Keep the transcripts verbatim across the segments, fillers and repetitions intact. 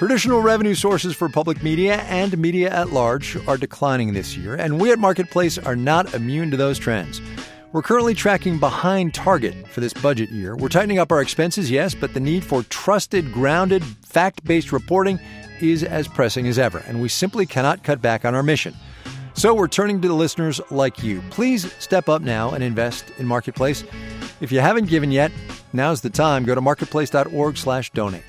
Traditional revenue sources for public media and media at large are declining this year, and we at Marketplace are not immune to those trends. We're currently tracking behind target for this budget year. We're tightening up our expenses, yes, but the need for trusted, grounded, fact-based reporting is as pressing as ever, and we simply cannot cut back on our mission. So we're turning to the listeners like you. Please step up now and invest in Marketplace. If you haven't given yet, now's the time. Go to marketplace.org slash donate.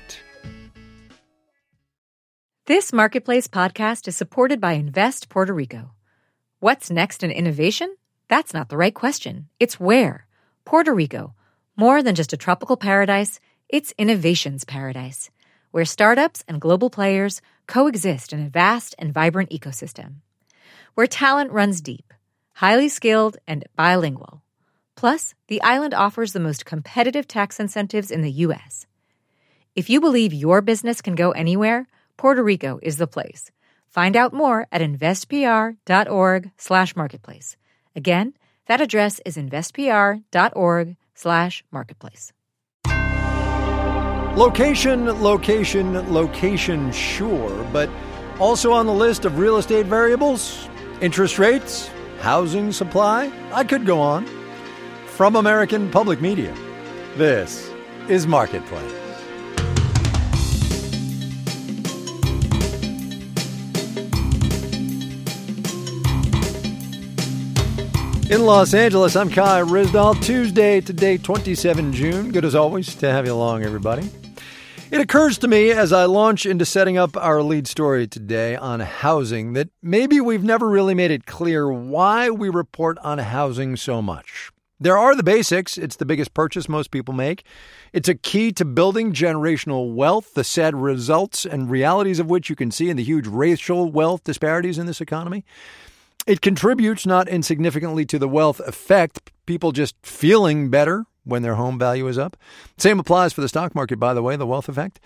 This Marketplace podcast is supported by Invest Puerto Rico. What's next in innovation? That's not the right question. It's where. Puerto Rico. More than just a tropical paradise, it's innovation's paradise, where startups and global players coexist in a vast and vibrant ecosystem. Where talent runs deep, highly skilled, and bilingual. Plus, the island offers the most competitive tax incentives in the U S. If you believe your business can go anywhere, Puerto Rico is the place. Find out more at investpr.org slash marketplace. Again, that address is investpr.org slash marketplace. Location, location, location, sure, but also on the list of real estate variables, interest rates, housing supply. I could go on. From American Public Media, this is Marketplace. In Los Angeles, I'm Kai Ryssdal. Tuesday, today, the twenty-seventh of June. Good as always to have you along, everybody. It occurs to me as I launch into setting up our lead story today on housing that maybe we've never really made it clear why we report on housing so much. There are the basics. It's the biggest purchase most people make. It's a key to building generational wealth, the sad results and realities of which you can see in the huge racial wealth disparities in this economy. It contributes not insignificantly to the wealth effect, people just feeling better when their home value is up. Same applies for the stock market, by the way, the wealth effect.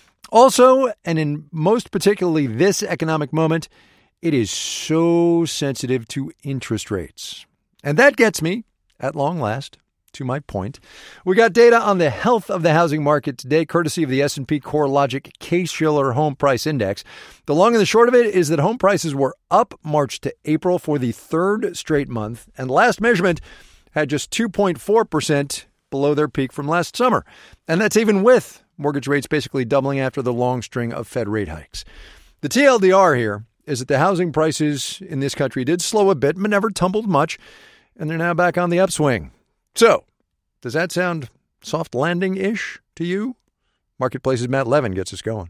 Also, and in most particularly this economic moment, it is so sensitive to interest rates. And that gets me, at long last, to my point. We got data on the health of the housing market today, courtesy of the S and P CoreLogic Case-Shiller Home Price Index. The long and the short of it is that home prices were up March to April for the third straight month, and last measurement had just two point four percent below their peak from last summer. And that's even with mortgage rates basically doubling after the long string of Fed rate hikes. The T L D R here is that the housing prices in this country did slow a bit, but never tumbled much, and they're now back on the upswing. So, does that sound soft landing-ish to you? Marketplace's Matt Levin gets us going.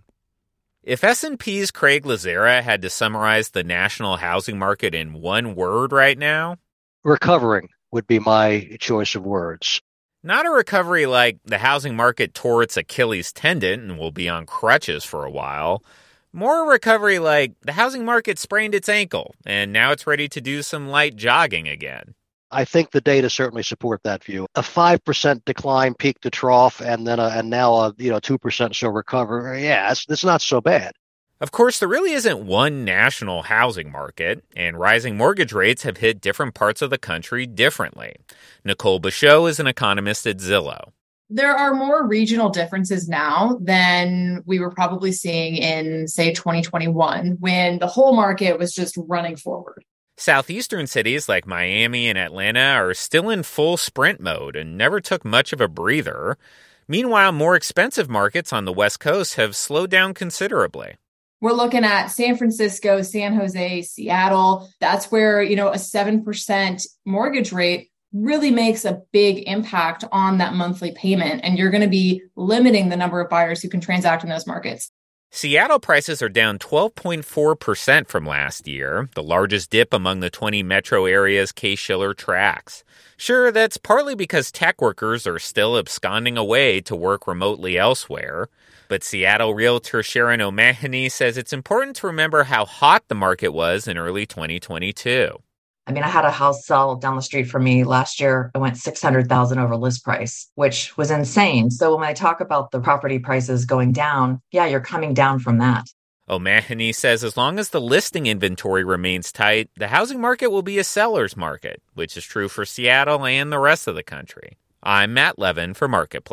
If S and P's Craig Lazera had to summarize the national housing market in one word right now, recovering would be my choice of words. Not a recovery like the housing market tore its Achilles tendon and will be on crutches for a while. More a recovery like the housing market sprained its ankle and now it's ready to do some light jogging again. I think the data certainly support that view. A five percent decline peak to trough and then a, and now a you know two percent so recover. Yeah, it's, it's not so bad. Of course, there really isn't one national housing market, and rising mortgage rates have hit different parts of the country differently. Nicole Bachot is an economist at Zillow. There are more regional differences now than we were probably seeing in, say, twenty twenty-one, when the whole market was just running forward. Southeastern cities like Miami and Atlanta are still in full sprint mode and never took much of a breather. Meanwhile, more expensive markets on the West Coast have slowed down considerably. We're looking at San Francisco, San Jose, Seattle. That's where, you know, a seven percent mortgage rate really makes a big impact on that monthly payment. And you're going to be limiting the number of buyers who can transact in those markets. Seattle prices are down twelve point four percent from last year, the largest dip among the twenty metro areas Case-Shiller tracks. Sure, that's partly because tech workers are still absconding away to work remotely elsewhere. But Seattle realtor Sharon O'Mahony says it's important to remember how hot the market was in early twenty twenty-two. I mean, I had a house sell down the street from me last year. I went six hundred thousand dollars over list price, which was insane. So when I talk about the property prices going down, yeah, you're coming down from that. O'Mahony says as long as the listing inventory remains tight, the housing market will be a seller's market, which is true for Seattle and the rest of the country. I'm Matt Levin for Marketplace.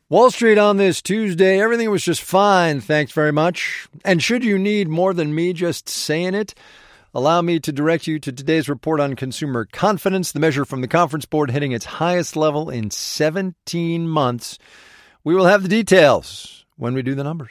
Wall Street on this Tuesday, everything was just fine, thanks very much. And should you need more than me just saying it, allow me to direct you to today's report on consumer confidence, the measure from the Conference Board hitting its highest level in seventeen months. We will have the details when we do the numbers.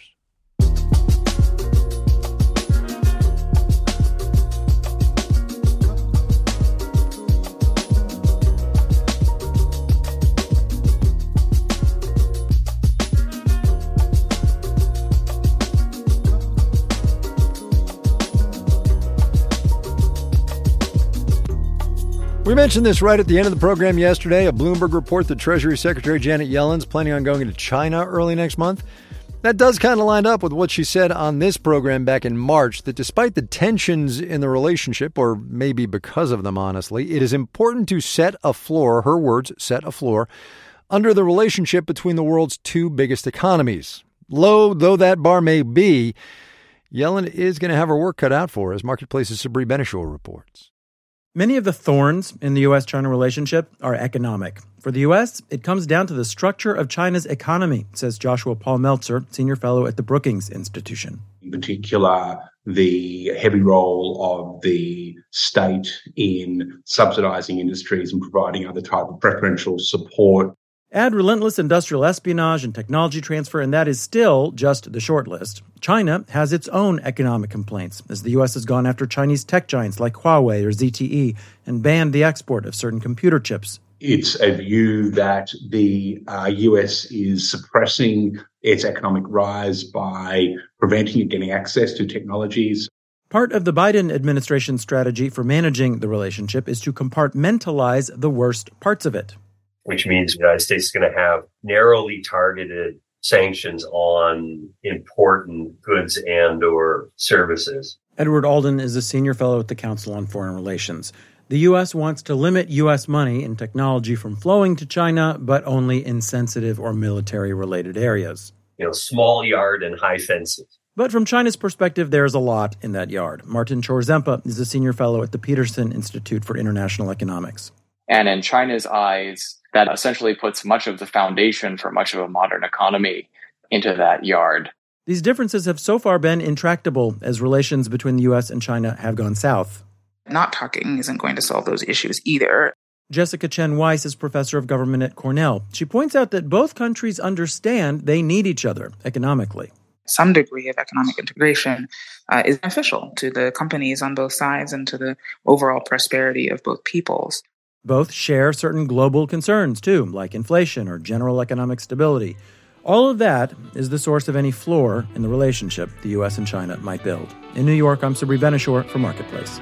We mentioned this right at the end of the program yesterday, a Bloomberg report that Treasury Secretary Janet Yellen's planning on going to China early next month. That does kind of line up with what she said on this program back in March, that despite the tensions in the relationship, or maybe because of them, honestly, it is important to set a floor, her words, set a floor, under the relationship between the world's two biggest economies. Low though that bar may be, Yellen is going to have her work cut out for her, as Marketplace's Sabri Benishul reports. Many of the thorns in the U S China relationship are economic. For the U S, it comes down to the structure of China's economy, says Joshua Paul Meltzer, senior fellow at the Brookings Institution. In particular, the heavy role of the state in subsidizing industries and providing other type of preferential support. Add relentless industrial espionage and technology transfer, and that is still just the short list. China has its own economic complaints, as the U S has gone after Chinese tech giants like Huawei or Z T E and banned the export of certain computer chips. It's a view that the uh, U S is suppressing its economic rise by preventing it getting access to technologies. Part of the Biden administration's strategy for managing the relationship is to compartmentalize the worst parts of it. Which means the United States is going to have narrowly targeted sanctions on important goods and or services. Edward Alden is a senior fellow at the Council on Foreign Relations. The U S wants to limit U S money and technology from flowing to China, but only in sensitive or military-related areas. You know, small yard and high fences. But from China's perspective, there's a lot in that yard. Martin Chorzempa is a senior fellow at the Peterson Institute for International Economics. And in China's eyes, that essentially puts much of the foundation for much of a modern economy into that yard. These differences have so far been intractable as relations between the U S and China have gone south. Not talking isn't going to solve those issues either. Jessica Chen Weiss is professor of government at Cornell. She points out that both countries understand they need each other economically. Some degree of economic integration uh, is beneficial to the companies on both sides and to the overall prosperity of both peoples. Both share certain global concerns, too, like inflation or general economic stability. All of that is the source of any floor in the relationship the U S and China might build. In New York, I'm Sabri Benishul for Marketplace.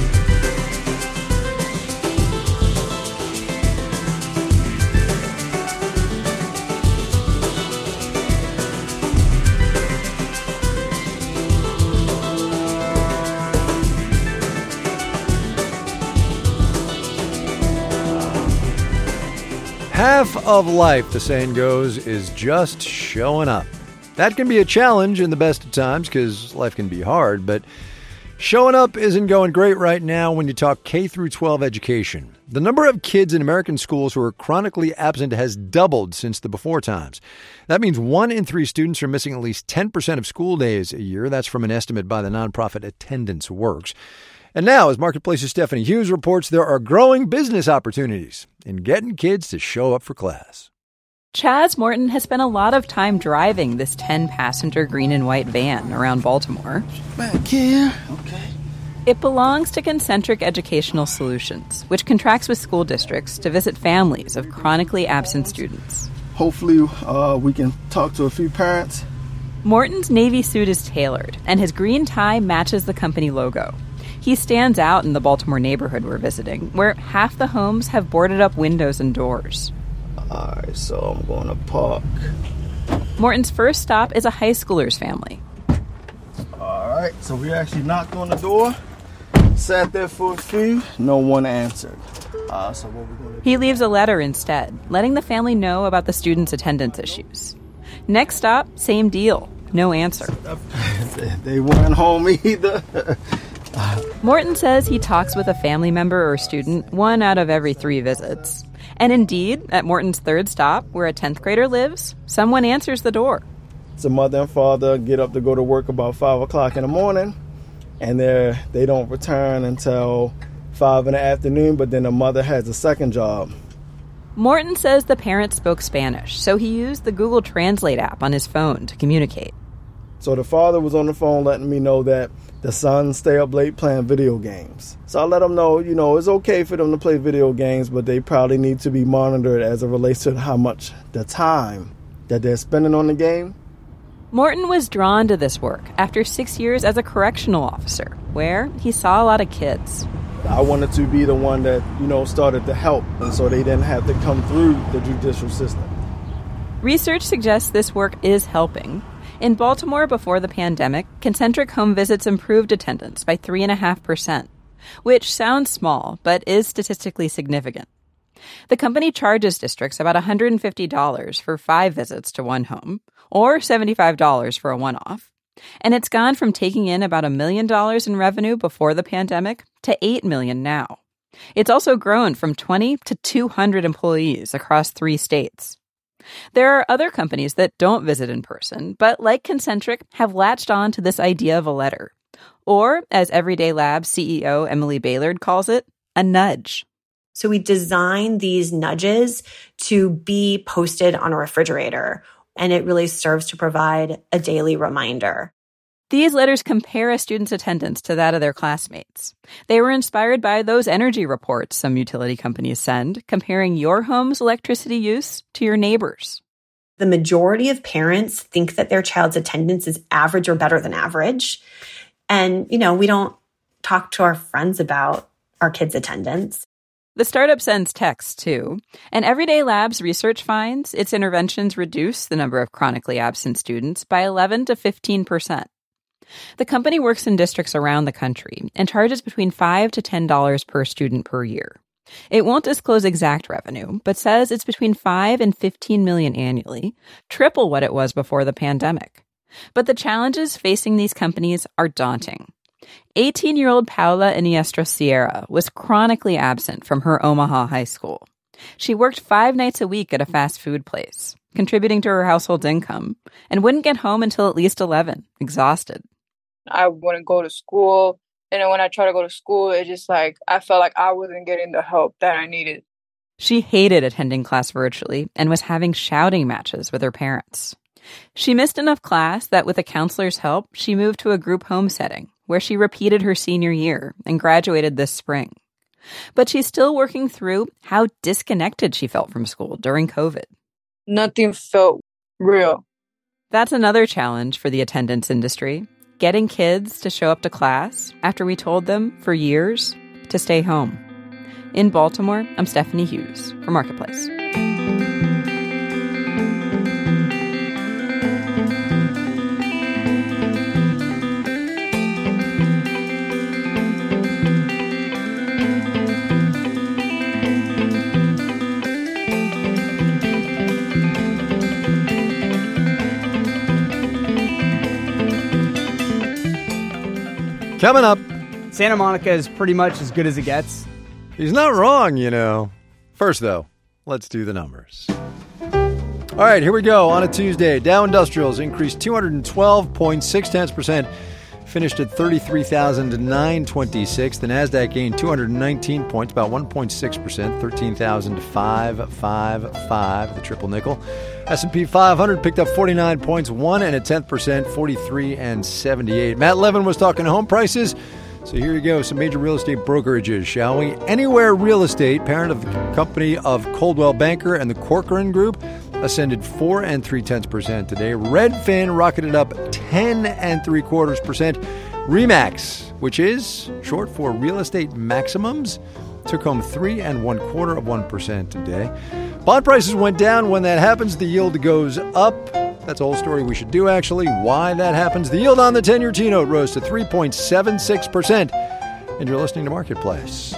Half of life, the saying goes, is just showing up. That can be a challenge in the best of times because life can be hard, but showing up isn't going great right now when you talk K through twelve education. The number of kids in American schools who are chronically absent has doubled since the before times. That means one in three students are missing at least ten percent of school days a year. That's from an estimate by the nonprofit Attendance Works. And now, as Marketplace's Stephanie Hughes reports, there are growing business opportunities in getting kids to show up for class. Chaz Morton has spent a lot of time driving this ten-passenger green and white van around Baltimore. Back here, okay. It belongs to Concentric Educational Solutions, which contracts with school districts to visit families of chronically absent students. Hopefully, uh, we can talk to a few parents. Morton's navy suit is tailored, and his green tie matches the company logo. He stands out in the Baltimore neighborhood we're visiting, where half the homes have boarded up windows and doors. All right, so I'm going to park. Morton's first stop is a high schooler's family. All right, so we actually knocked on the door, sat there for a few, no one answered. Uh, so what we're going to do? He leaves a letter instead, letting the family know about the students' attendance issues. Next stop, same deal, no answer. They weren't home either. Morton says he talks with a family member or student one out of every three visits. And indeed, at Morton's third stop, where a tenth grader lives, someone answers the door. So mother and father get up to go to work about five o'clock in the morning, and they they don't return until five in the afternoon, but then the mother has a second job. Morton says the parents spoke Spanish, so he used the Google Translate app on his phone to communicate. So the father was on the phone letting me know that the sons stay up late playing video games. So I let them know, you know, it's okay for them to play video games, but they probably need to be monitored as it relates to how much the time that they're spending on the game. Morton was drawn to this work after six years as a correctional officer, where he saw a lot of kids. I wanted to be the one that, you know, started to help, and so they didn't have to come through the judicial system. Research suggests this work is helping. In Baltimore before the pandemic, concentric home visits improved attendance by three point five percent, which sounds small, but is statistically significant. The company charges districts about one hundred fifty dollars for five visits to one home, or seventy-five dollars for a one-off. And it's gone from taking in about a million dollars in revenue before the pandemic to eight million dollars now. It's also grown from twenty to two hundred employees across three states. There are other companies that don't visit in person, but like Concentric, have latched on to this idea of a letter. Or, as Everyday Labs C E O Emily Baylord calls it, a nudge. So we design these nudges to be posted on a refrigerator, and it really serves to provide a daily reminder. These letters compare a student's attendance to that of their classmates. They were inspired by those energy reports some utility companies send, comparing your home's electricity use to your neighbor's. The majority of parents think that their child's attendance is average or better than average. And, you know, we don't talk to our friends about our kids' attendance. The startup sends texts, too. And Everyday Labs research finds its interventions reduce the number of chronically absent students by eleven to fifteen percent. The company works in districts around the country and charges between five to ten dollars per student per year. It won't disclose exact revenue, but says it's between five and fifteen million annually, triple what it was before the pandemic. But the challenges facing these companies are daunting. eighteen-year-old Paula Iniestra Sierra was chronically absent from her Omaha high school. She worked five nights a week at a fast food place, contributing to her household's income, and wouldn't get home until at least eleven, exhausted. I wouldn't go to school. And then when I try to go to school, it just like, I felt like I wasn't getting the help that I needed. She hated attending class virtually and was having shouting matches with her parents. She missed enough class that with a counselor's help, she moved to a group home setting where she repeated her senior year and graduated this spring. But she's still working through how disconnected she felt from school during COVID. Nothing felt real. That's another challenge for the attendance industry. Getting kids to show up to class after we told them for years to stay home. In Baltimore, I'm Stephanie Hughes for Marketplace. Coming up, Santa Monica is pretty much as good as it gets. He's not wrong, you know. First, though, let's do the numbers. All right, here we go. On a Tuesday, Dow Industrials increased two hundred twelve point six percent, finished at thirty-three thousand nine hundred twenty-six. The NASDAQ gained two hundred nineteen points, about one point six percent, thirteen thousand five hundred fifty-five. The triple nickel. S and P five hundred picked up forty-nine points, one and a tenth percent, forty-three and seventy-eight. Matt Levin was talking home prices. So here you go, some major real estate brokerages, shall we? Anywhere Real Estate, parent of the company of Coldwell Banker and the Corcoran Group, ascended four and three tenths percent today. Redfin rocketed up ten and three quarters percent. Remax, which is short for Real Estate Maximums, took home three and one quarter of one percent today. Bond prices went down. When that happens, the yield goes up. That's a whole story we should do, actually. Why that happens. The yield on the ten-year T-note rose to three point seven six percent. And you're listening to Marketplace.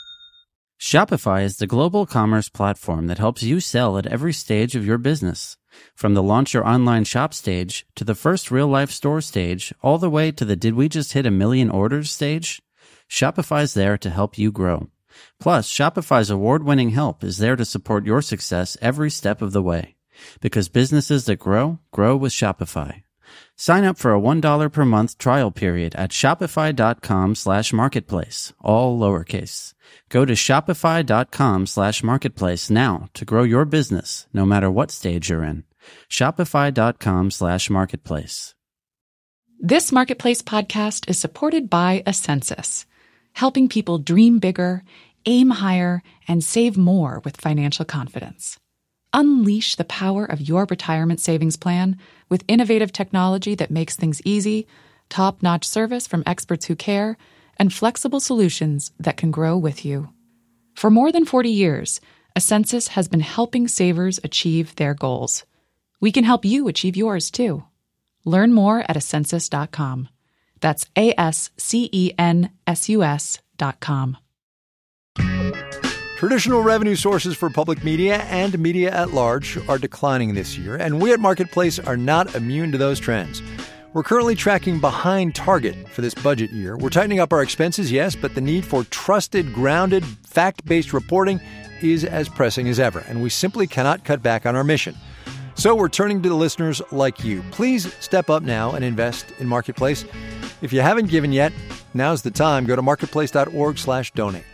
Shopify is the global commerce platform that helps you sell at every stage of your business. From the launch your online shop stage to the first real-life store stage, all the way to the did we just hit a million orders stage, Shopify's there to help you grow. Plus, Shopify's award-winning help is there to support your success every step of the way. Because businesses that grow, grow with Shopify. Sign up for a one dollar per month trial period at shopify.com slash marketplace, all lowercase. Go to shopify.com slash marketplace now to grow your business, no matter what stage you're in. Shopify.com slash marketplace. This Marketplace podcast is supported by Ascensus, helping people dream bigger, aim higher, and save more with financial confidence. Unleash the power of your retirement savings plan with innovative technology that makes things easy, top-notch service from experts who care, and flexible solutions that can grow with you. For more than forty years, Ascensus has been helping savers achieve their goals. We can help you achieve yours, too. Learn more at ascensus dot com. That's A S C E N S U S dot com. Traditional revenue sources for public media and media at large are declining this year, and we at Marketplace are not immune to those trends. We're currently tracking behind target for this budget year. We're tightening up our expenses, yes, but the need for trusted, grounded, fact-based reporting is as pressing as ever, and we simply cannot cut back on our mission. So we're turning to the listeners like you. Please step up now and invest in Marketplace. If you haven't given yet, now's the time. Go to marketplace.org slash donate.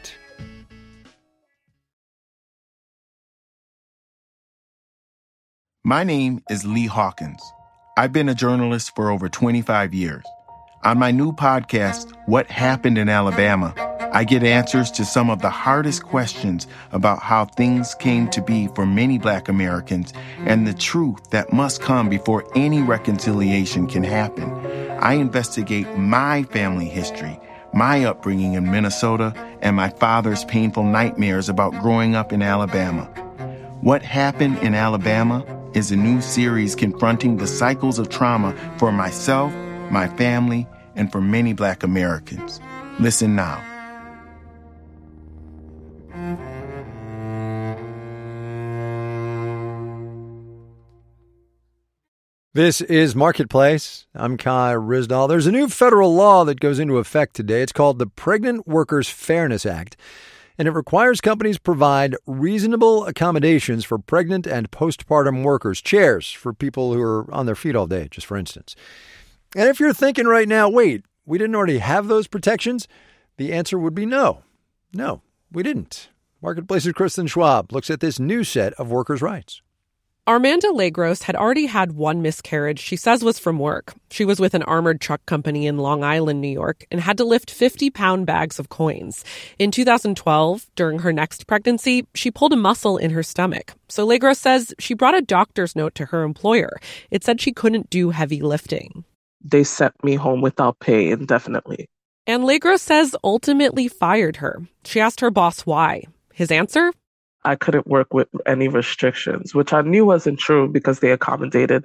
My name is Lee Hawkins. I've been a journalist for over twenty-five years. On my new podcast, What Happened in Alabama, I get answers to some of the hardest questions about how things came to be for many Black Americans and the truth that must come before any reconciliation can happen. I investigate my family history, my upbringing in Minnesota, and my father's painful nightmares about growing up in Alabama. What Happened in Alabama is a new series confronting the cycles of trauma for myself, my family, and for many Black Americans. Listen now. This is Marketplace. I'm Kai Ryssdal. There's a new federal law that goes into effect today. It's called the Pregnant Workers Fairness Act, and it requires companies provide reasonable accommodations for pregnant and postpartum workers, chairs for people who are on their feet all day, just for instance. And if you're thinking right now, wait, we didn't already have those protections, the answer would be no. No, we didn't. Marketplace's Kristen Schwab looks at this new set of workers' rights. Armanda Legros had already had one miscarriage she says was from work. She was with an armored truck company in Long Island, New York, and had to lift fifty-pound bags of coins. In two thousand twelve, during her next pregnancy, she pulled a muscle in her stomach. So Legros says she brought a doctor's note to her employer. It said she couldn't do heavy lifting. They sent me home without pay indefinitely. And Legros says ultimately fired her. She asked her boss why. His answer? I couldn't work with any restrictions, which I knew wasn't true because they accommodated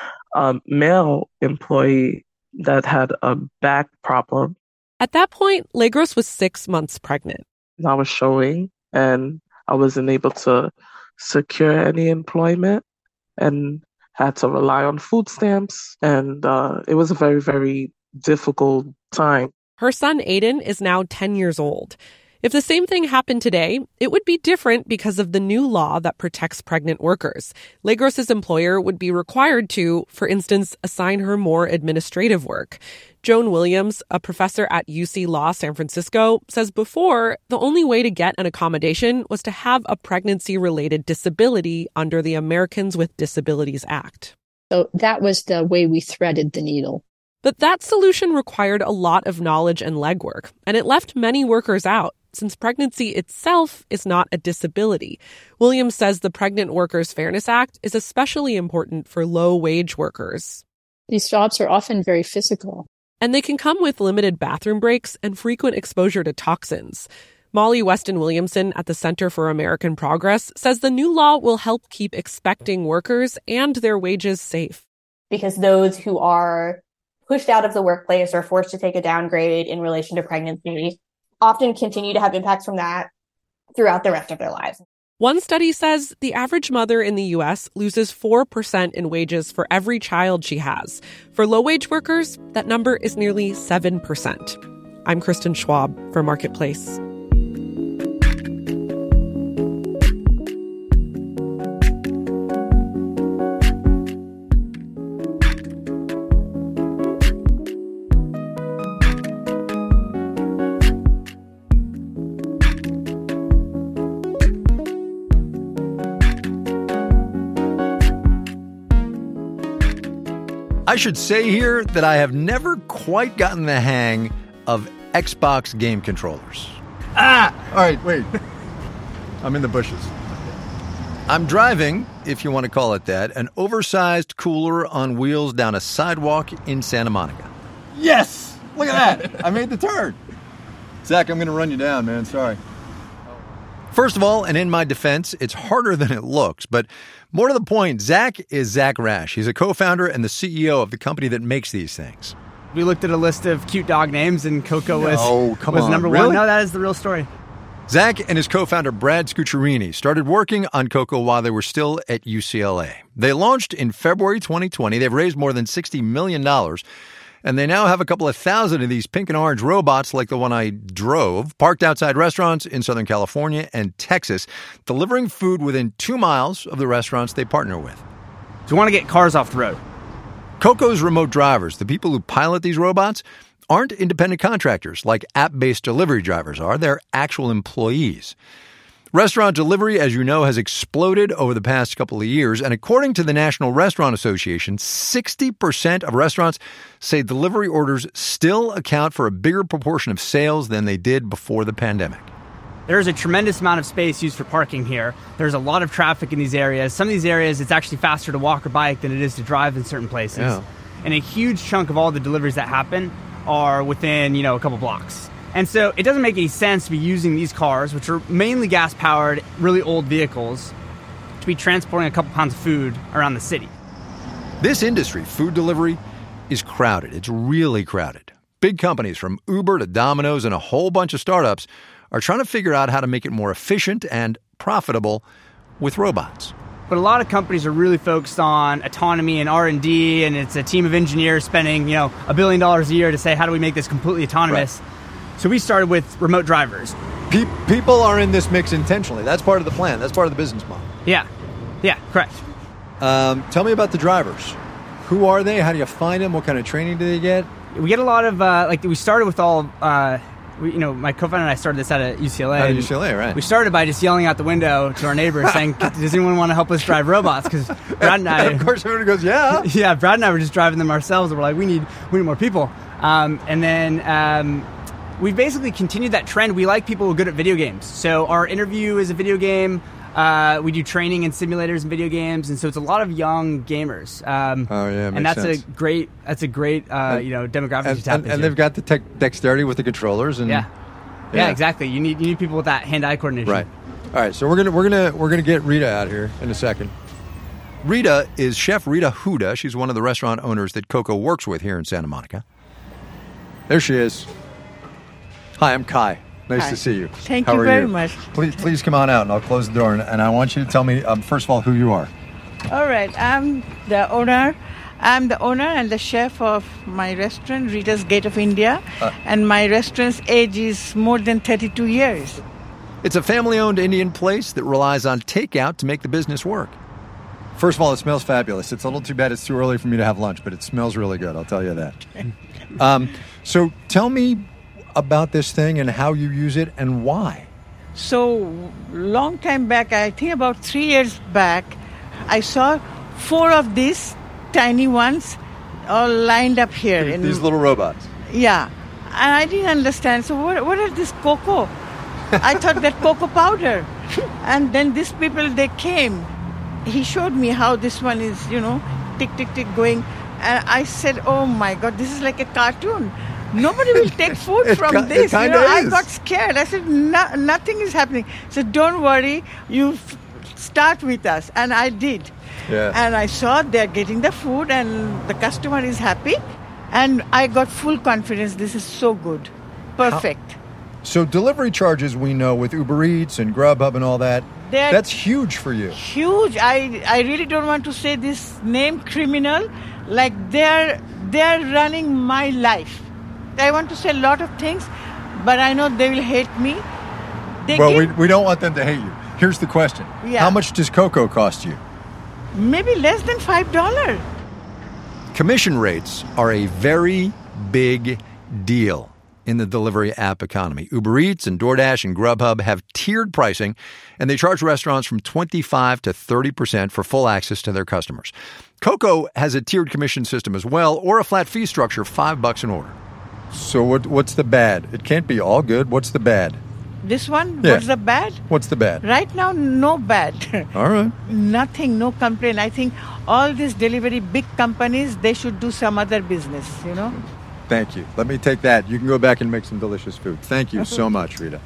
a male employee that had a back problem. At that point, Legros was six months pregnant. I was showing and I wasn't able to secure any employment and had to rely on food stamps. And uh, it was a very, very difficult time. Her son, Aiden, is now ten years old. If the same thing happened today, it would be different because of the new law that protects pregnant workers. Legros' employer would be required to, for instance, assign her more administrative work. Joan Williams, a professor at U C Law San Francisco, says before, the only way to get an accommodation was to have a pregnancy-related disability under the Americans with Disabilities Act. So that was the way we threaded the needle. But that solution required a lot of knowledge and legwork, and it left many workers out, since pregnancy itself is not a disability. Williams says the Pregnant Workers Fairness Act is especially important for low-wage workers. These jobs are often very physical. And they can come with limited bathroom breaks and frequent exposure to toxins. Molly Weston Williamson at the Center for American Progress says the new law will help keep expecting workers and their wages safe. Because those who are pushed out of the workplace or forced to take a downgrade in relation to pregnancy often continue to have impacts from that throughout the rest of their lives. One study says the average mother in the U S loses four percent in wages for every child she has. For low-wage workers, that number is nearly seven percent. I'm Kristen Schwab for Marketplace. I should say here that I have never quite gotten the hang of Xbox game controllers. Ah! All right, wait. I'm in the bushes. I'm driving, if you want to call it that, an oversized cooler on wheels down a sidewalk in Santa Monica. Yes! Look at that! I made the turn. Zach, I'm going to run you down, man. Sorry. First of all, and in my defense, it's harder than it looks. But more to the point, Zach is Zach Rash. He's a co-founder and the C E O of the company that makes these things. We looked at a list of cute dog names, and Coco was, no, come was on. number Really? one. No, that is the real story. Zach and his co-founder Brad Scucciarini started working on Coco while they were still at U C L A. They launched in February twenty twenty. They've raised more than sixty million dollars. And they now have a couple of thousand of these pink and orange robots like the one I drove, parked outside restaurants in Southern California and Texas, delivering food within two miles of the restaurants they partner with. Do you want to get cars off the road? Coco's remote drivers, the people who pilot these robots, aren't independent contractors like app-based delivery drivers are. They're actual employees. Restaurant delivery, as you know, has exploded over the past couple of years, and according to the National Restaurant Association, sixty percent of restaurants say delivery orders still account for a bigger proportion of sales than they did before the pandemic. There's a tremendous amount of space used for parking here. There's a lot of traffic in these areas. Some of these areas, it's actually faster to walk or bike than it is to drive in certain places. Yeah. And a huge chunk of all the deliveries that happen are within, you know, a couple blocks. And so it doesn't make any sense to be using these cars, which are mainly gas-powered, really old vehicles, to be transporting a couple pounds of food around the city. This industry, food delivery, is crowded. It's really crowded. Big companies from Uber to Domino's and a whole bunch of startups are trying to figure out how to make it more efficient and profitable with robots. But a lot of companies are really focused on autonomy and R and D, and it's a team of engineers spending, you know, a billion dollars a year to say, how do we make this completely autonomous? Right. So we started with remote drivers. Pe- people are in this mix intentionally. That's part of the plan. That's part of the business model. Yeah. Yeah, correct. Um, tell me about the drivers. Who are they? How do you find them? What kind of training do they get? We get a lot of, uh, like, we started with all, uh, we, you know, my co-founder and I started this out at U C L A. Out at U C L A, right. We started by just yelling out the window to our neighbors saying, does anyone want to help us drive robots? Because Brad and I... And of course, everyone goes, yeah. Yeah, Brad and I were just driving them ourselves, and we're like, we need, we need more people. Um, and then... Um, we basically continued that trend. We like people who are good at video games. So our interview is a video game. Uh, we do training in simulators and video games, and so it's a lot of young gamers. Um, oh yeah, makes and that's sense. a great that's a great uh, and, you know demographic and, to tap and, into. And they've got the tech dexterity with the controllers. And yeah. yeah, yeah, exactly. You need you need people with that hand-eye coordination. Right. All right. So we're gonna we're gonna we're gonna get Rita out here in a second. Rita is Chef Rita Huda. She's one of the restaurant owners that Coco works with here in Santa Monica. There she is. Hi, I'm Kai. Nice Hi. to see you. Thank How you are very you? much. Please, please come on out, and I'll close the door. And, and I want you to tell me, um, first of all, who you are. All right, I'm the owner. I'm the owner and the chef of my restaurant, Rita's Gate of India, Uh, and my restaurant's age is more than thirty-two years. It's a family-owned Indian place that relies on takeout to make the business work. First of all, it smells fabulous. It's a little too bad it's too early for me to have lunch, but it smells really good, I'll tell you that. um, so tell me about this thing and how you use it and why. So, long time back, I think about three years back, I saw four of these tiny ones all lined up here. These, in, these little robots. Yeah. And I didn't understand. So, what, what is this cocoa? I thought that cocoa powder. And then these people, they came. He showed me how this one is, you know, tick, tick, tick going. And I said, oh my God, this is like a cartoon. Nobody will take food It from ki- it this. You kinda know, I is. got scared. I said, no, nothing is happening. So don't worry, you f- start with us. And I did. Yeah. And I saw they're getting the food and the customer is happy. And I got full confidence. This is so good. Perfect. So delivery charges, we know, with Uber Eats and Grubhub and all that, They're that's huge for you. Huge. I I really don't want to say this name criminal. Like they're they're running my life. I want to say a lot of things, but I know they will hate me. They well, give, we, we don't want them to hate you. Here's the question. Yeah. How much does cocoa cost you? Maybe less than five dollars. Commission rates are a very big deal in the delivery app economy. Uber Eats and DoorDash and Grubhub have tiered pricing, and they charge restaurants from twenty-five to thirty percent for full access to their customers. Coco has a tiered commission system as well, or a flat fee structure, five bucks an order. So what? What's the bad? It can't be all good. What's the bad? This one? Yeah. What's the bad? What's the bad? Right now, no bad. All right. Nothing, no complaint. I think all these delivery big companies, they should do some other business, you know? Thank you. Let me take that. You can go back and make some delicious food. Thank you so much, Rita.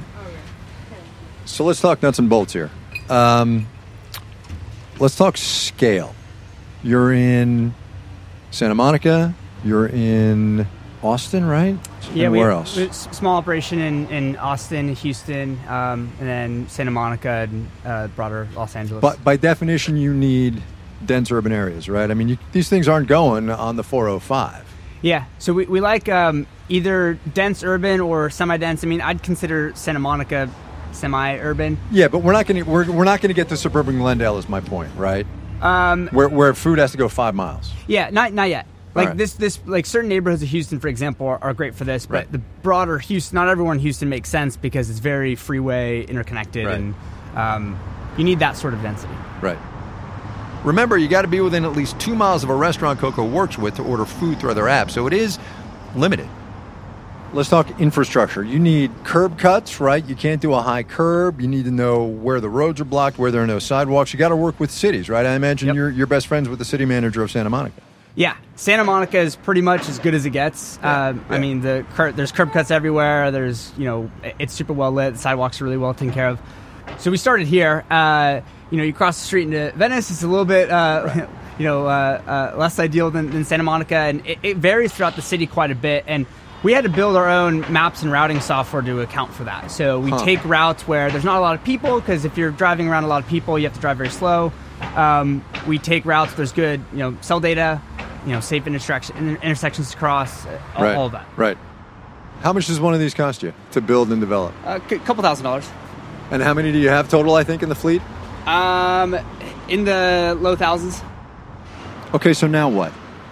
So let's talk nuts and bolts here. Um, let's talk scale. You're in Santa Monica. You're in Austin, right? Yeah, and we where have, else? we have a small operation in, in Austin, Houston, um, and then Santa Monica and uh, broader Los Angeles. But by definition, you need dense urban areas, right? I mean, you, these things aren't going on the four oh five. Yeah, so we, we like um, either dense urban or semi-dense. I mean, I'd consider Santa Monica semi-urban. Yeah, but we're not going to we're, we're not going to get to suburban Glendale is my point, right? Um, where where food has to go five miles. Yeah, not not yet. Like right. this this like certain neighborhoods of Houston, for example, are, are great for this. But Right. the broader Houston, not everyone in Houston makes sense because it's very freeway interconnected, Right. and um, you need that sort of density. Right. Remember, you got to be within at least two miles of a restaurant Coco works with to order food through their app, so it is limited. Let's talk infrastructure. You need curb cuts, right? You can't do a high curb. You need to know where the roads are blocked, where there are no sidewalks. You got to work with cities, right? I imagine Yep. you're, you're best friends with the city manager of Santa Monica. Yeah, Santa Monica is pretty much as good as it gets. Uh, I mean, the cur- there's curb cuts everywhere. There's, you know, it's super well lit. The sidewalks are really well taken care of. So we started here. Uh, you know, you cross the street into Venice. It's a little bit, uh, right. you know, uh, uh, less ideal than, than Santa Monica, and it, it varies throughout the city quite a bit. And we had to build our own maps and routing software to account for that. So we Huh. take routes where there's not a lot of people, because if you're driving around a lot of people, you have to drive very slow. Um, we take routes where there's good, you know, cell data, you know, safe intersection, intersections to cross, uh, all, right. all of that. Right. How much does one of these cost you to build and develop? A c- couple thousand dollars. And how many do you have total, I think, in the fleet? Um, in the low thousands. Okay, so now what?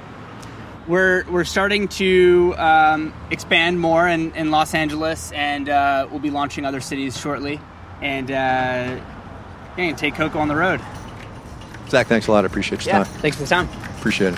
We're we're starting to um, expand more in, in Los Angeles, and uh, we'll be launching other cities shortly. And uh, yeah, and take Coco on the road. Zach, thanks a lot. I appreciate your Yeah, time. thanks for the time. Appreciate it.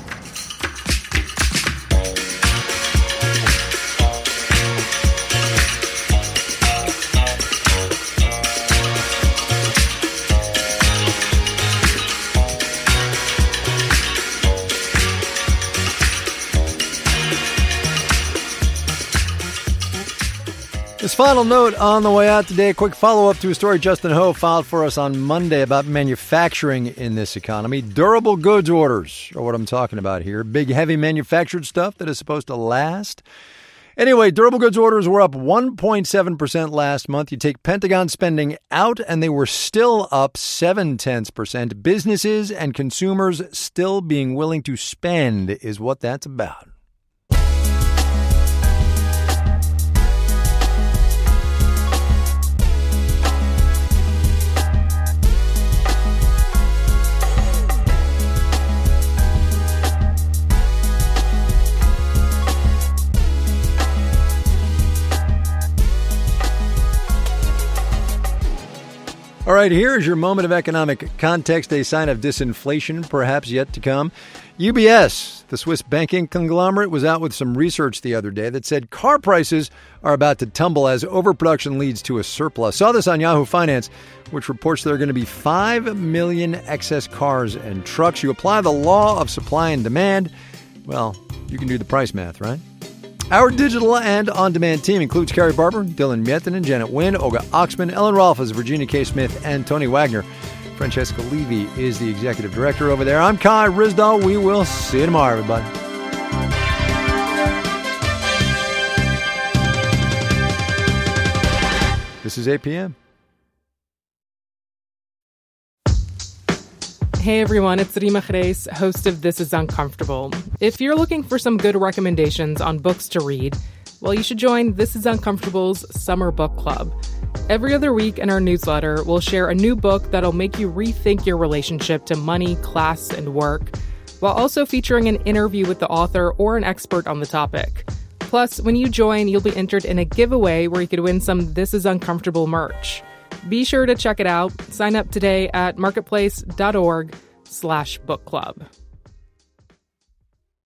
This final note on the way out today, a quick follow-up to a story Justin Ho filed for us on Monday about manufacturing in this economy. Durable goods orders are what I'm talking about here. Big, heavy manufactured stuff that is supposed to last. Anyway, durable goods orders were up one point seven percent last month. You take Pentagon spending out, and they were still up seven tenths percent. Businesses and consumers still being willing to spend is what that's about. All right, here is your moment of economic context, a sign of disinflation perhaps yet to come. U B S, the Swiss banking conglomerate, was out with some research the other day that said car prices are about to tumble as overproduction leads to a surplus. Saw this on Yahoo Finance, which reports there are going to be five million excess cars and trucks. You apply the law of supply and demand, well, you can do the price math, right? Our digital and on-demand team includes Carrie Barber, Dylan Mietten, Janet Wynn, Olga Oxman, Ellen Rolfes, Virginia K. Smith, and Tony Wagner. Francesca Levy is the executive director over there. I'm Kai Ryssdal. We will see you tomorrow, everybody. This is eight p.m. Hey everyone, it's Rima Reis, host of This is Uncomfortable. If you're looking for some good recommendations on books to read, well, you should join This is Uncomfortable's Summer Book Club. Every other week in our newsletter, we'll share a new book that'll make you rethink your relationship to money, class, and work, while also featuring an interview with the author or an expert on the topic. Plus, when you join, you'll be entered in a giveaway where you could win some This is Uncomfortable merch. Be sure to check it out. Sign up today at marketplace.org slash book club.